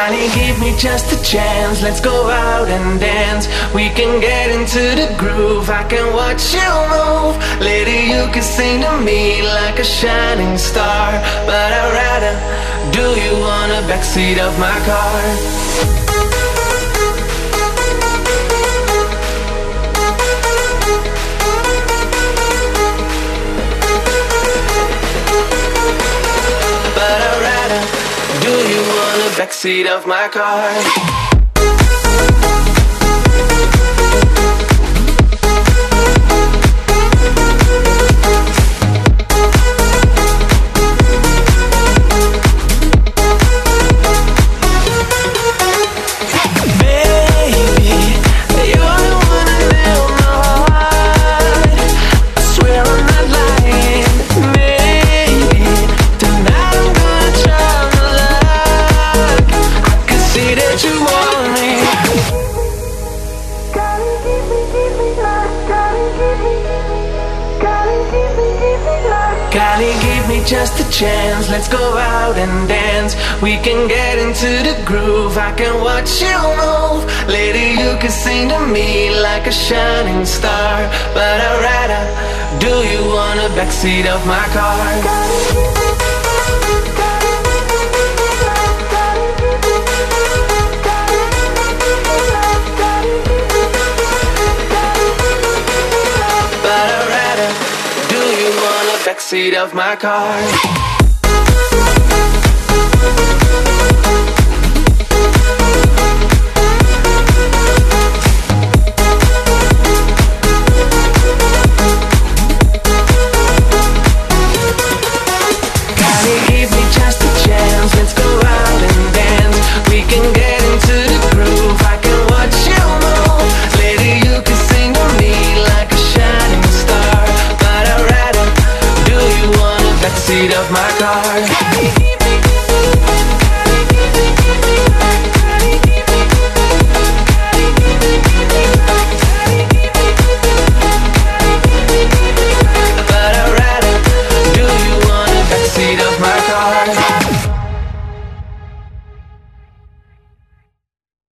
Golly, give me just a chance, let's go out and dance. We can get into the groove, I can watch you move. Lady, you can sing to me like a shining star, but I'd rather do you on the backseat of my car. Do you want the backseat of my car? Golly, give me just a chance, let's go out and dance. We can get into the groove, I can watch you move. Lady, you can sing to me like a shining star, but I'd rather do you on the backseat of my car. Backseat of my car. Seat of my car.